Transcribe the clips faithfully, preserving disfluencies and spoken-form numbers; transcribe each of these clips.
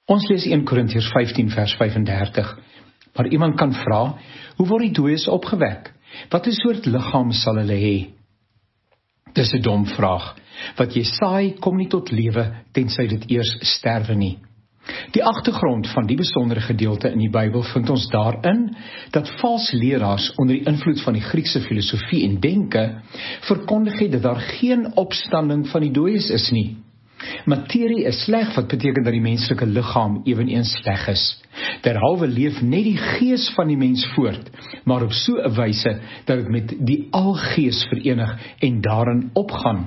Ons lees eerste Korintiërs vyftien vers vyf-en-dertig. Maar iemand kan vra, hoe word die dooies opgewek? Wat 'n soort liggaam sal hulle hê? Dis 'n dom vraag. Wat jy saai, kom nie tot lewe, tensy dit eers sterwe nie. Die agtergrond van die besondere gedeelte in die Bybel vind ons daarin, dat valse leraars onder die invloed van die Griekse filosofie en denke, verkondig het dat daar geen opstanding van die dooies is nie. Materie is sleg, wat beteken dat die menslike liggaam eweneens sleg is. Derhalwe leef net die gees van die mens voort, maar op so 'n wyse dat dit met die algees verenig en daarin opgaan.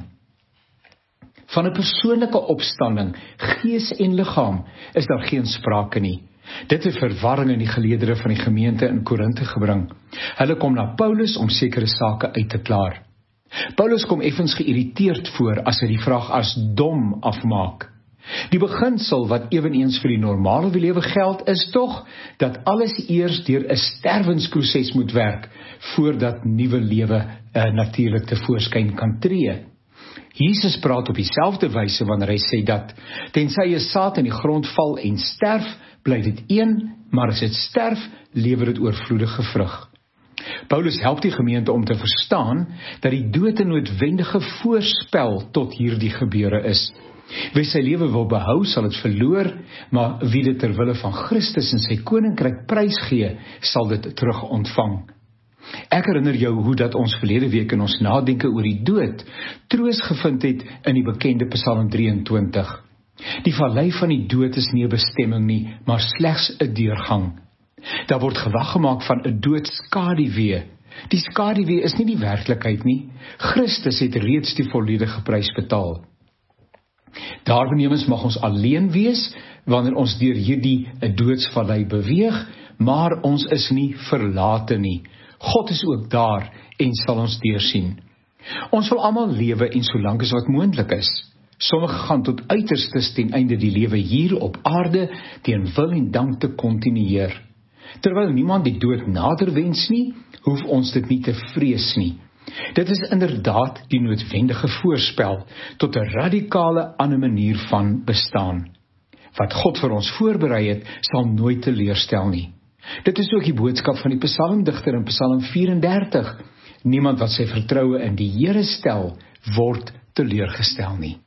Van 'n persoonlike opstanding, gees en liggaam, is daar geen sprake nie. Dit het verwarring in die geleerdere van die gemeente in Korinthe gebring. Hulle kom na Paulus om sekere sake uit te klaar. Paulus kom effens geïrriteerd voor as hy die vraag as dom afmaak. Die beginsel wat eweneens vir die normale lewe geld is tog, dat alles eers deur 'n sterwensproses moet werk, voordat nuwe lewe uh, natuurlik tevoorskyn kan tree. Jesus praat op dieselfde wyse wanneer hy sê dat, tensy 'n saad in die grond val en sterf, bly dit een, maar as dit sterf, lewer dit oorvloedige vrug. Paulus help die gemeente om te verstaan dat die dood 'n noodwendige voorspel tot hierdie gebeure is. Wie sy lewe wil behou, sal dit verloor, maar wie dit ter wille van Christus en sy koninkryk prysgee, sal dit terug ontvang. Ek herinner jou hoe dat ons verlede week in ons nadenke oor die dood troos gevind het in die bekende Psalm drieëntwintig. Die vallei van die dood is nie 'n bestemming nie, maar slegs 'n deurgang. Daar word gewag gemaak van 'n doodskaduwee. Die skaduwee is nie die werklikheid nie. Christus het reeds die volledige prys betaal. Daarbenewens mag ons alleen wees wanneer ons deur hierdie 'n doodsvallei beweeg, maar ons is nie verlate nie. God is ook daar en sal ons deursien. Ons wil almal lewe en solank as wat moontlik is. Sommige gaan tot uiterstes ten einde die lewe hier op aarde teen wil en dank te kontinueer. Terwyl niemand die dood nader wens nie, hoef ons dit nie te vrees nie. Dit is inderdaad die noodwendige voorspel tot 'n radikale ander manier van bestaan. Wat God vir ons voorberei het, sal nooit teleurstel nie. Dit is ook die boodskap van die psalmdigter in Psalm vyf-en-dertig. Niemand wat sy vertroue in die Here stel, word teleurgestel nie.